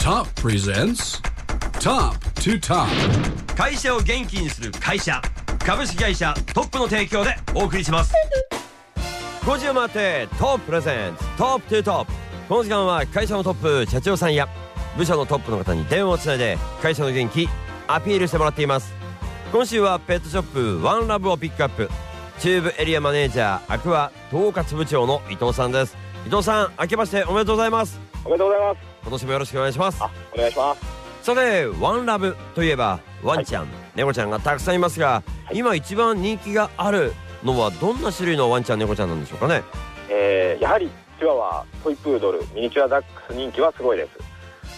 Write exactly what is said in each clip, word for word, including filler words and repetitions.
Top presents Top to Top。 会社を元気にする会社、株式会社トップの提供でお送りします。ごじを回ってトッププレゼンツトップトゥトップ。この時間は会社のトップ社長さんや部署のトップの方に電話をつないで会社の元気アピールしてもらっています。今週はペットショップワンラブをピックアップ、中部エリアマネージャーアクア統括部長の伊藤さんです。伊藤さん、明けましておめでとうございます。 おめでとうございます。 今年もよろしくお願いします。 あ、お願いします。 さて、ワンラブといえばワンちゃん、はい、猫ちゃんがたくさんいますが、はい、今一番人気があるのはどんな種類のワンちゃん猫ちゃんなんでしょうかね。 えー、やはりチワワ、トイプードル、ミニチュアダックス人気はすごいです。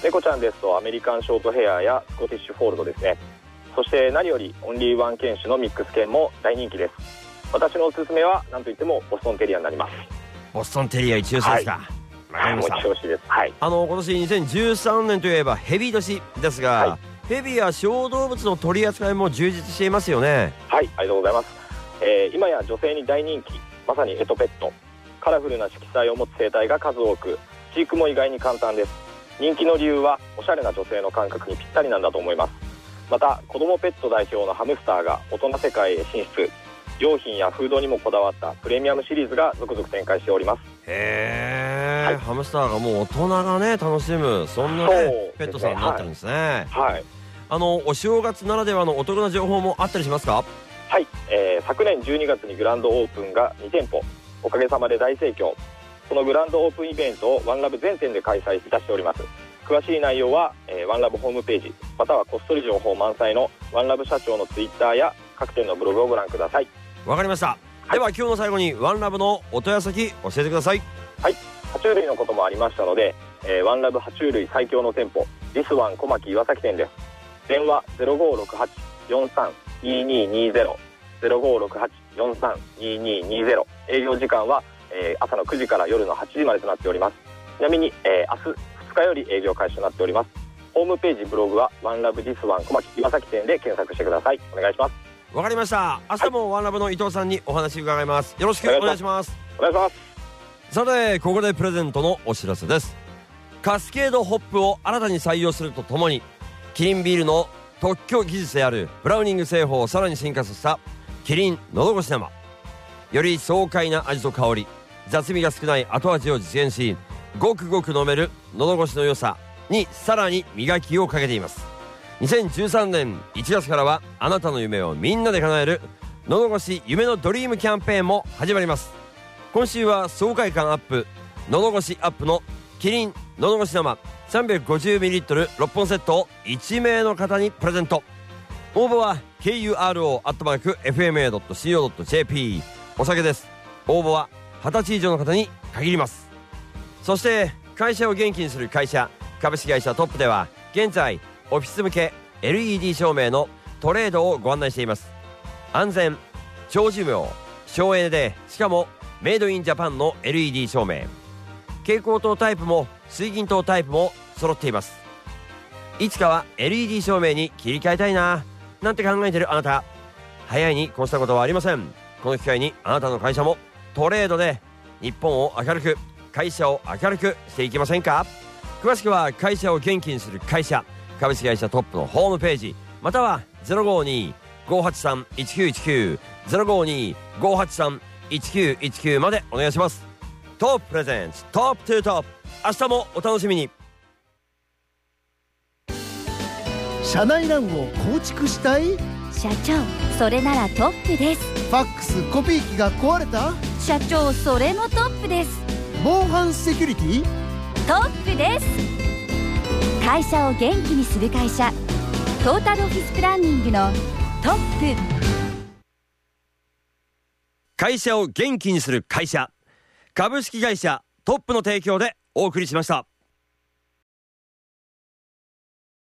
猫ちゃんですとアメリカンショートヘアやスコティッシュフォールドですね。そして何よりオンリーワン犬種のミックス犬も大人気です。私のおすすめは何といってもボストンテリアになります。 ボストンテリア一押しですか。 はい、もう一押しです。はい。 あの今年にせんじゅうさんねんといえばヘビ年ですが、はい、ヘビや小動物の取り扱いも充実していますよね。 はい、ありがとうございます。えー、今や女性に大人気、まさにエトペット。カラフルな色彩を持つ生態が数多く、飼育も意外に簡単です。人気の理由はおしゃれな女性の感覚にぴったりなんだと思います。また子供ペット代表のハムスターが大人世界へ進出、用品やフードにもこだわったプレミアムシリーズが続々展開しております。 へー、はい、ハムスターがもう大人がね楽しむ、そんな、ねね、ペットさんになってるんですね。はい、はい、あのお正月ならではのお得な情報もあったりしますか。 はい、えー、昨年じゅうにがつにグランドオープンがにてんぽ、おかげさまで大盛況。このグランドオープンイベントをワンラブ全店で開催いたしております。詳しい内容は、えー、ワンラブホームページまたはこっそり情報満載のワンラブ社長のツイッターや各店のブログをご覧ください。 わかりました、はい、では今日の最後にワンラブのお問い合わせ先教えてください。 はい、爬虫類のこともありましたので、えー、ワンラブ爬虫類最強の店舗リスワン小牧岩崎店です。電話 ゼロごーろくはち よんさん にーにーにーゼロ ゼロごーろくはち よんさん にーにーにーゼロ。営業時間は、えー、朝のくじから夜のはちじまでとなっております。ちなみに、えー、明日ふつかより営業開始となっております。ホームページブログはワンラブリスワン小牧岩崎店で検索してください。お願いします。 わかりました。明日もワンラブの伊藤さんにお話伺います。よろしくお願いします。 お願いします。 さて、ここでプレゼントのお知らせです。カスケードホップを新たに採用するとともに、キリンビールの特許技術であるブラウニング製法をさらに進化させたキリンのどごし生、より爽快な味と香り、雑味が少ない後味を実現し、ごくごく飲めるのどごしの良さにさらに磨きをかけています。にせんじゅうさんねんいちがつからはあなたの夢をみんなで叶えるのどごし夢のドリームキャンペーンも始まります。今週は爽快感アップ、のどごしアップのキリンのどごし生 さんびゃくごじゅうミリリットルろっぽんセットをいちめいの方にプレゼント。応募は ケーユーアールオー アットマーク エフエムエー ドット シーオー ドット ジェーピー。 お酒です。応募ははたち以上の方に限ります。そして会社を元気にする会社株式会社トップでは現在オフィス向け エルイーディー 照明のトレードをご案内しています。安全、長寿命、省エネで、しかもメイドインジャパンの エルイーディー 照明、蛍光灯タイプも水銀灯タイプも揃っています。いつかは エルイーディー 照明に切り替えたいななんて考えてるあなた、早いに越したことはありません。この機会にあなたの会社もトレードで日本を明るく、会社を明るくしていきませんか。詳しくは会社を元気にする会社株式会社トップのホームページまたは ゼロごーにー ごーはちさん いちきゅういちきゅう ゼロごーにー ごーはちさん いちきゅういちきゅうまでお願いします。トッププレゼンツトップトゥトップ、明日もお楽しみに。 社内欄を構築したい社長、それならトップです。 ファックスコピー機が壊れた社長、それもトップです。 防犯セキュリティトップです。会社を元気にする会社トータルオフィスプランニングのトップ。 会社を元気にする会社株式会社トップの提供でお送りしました。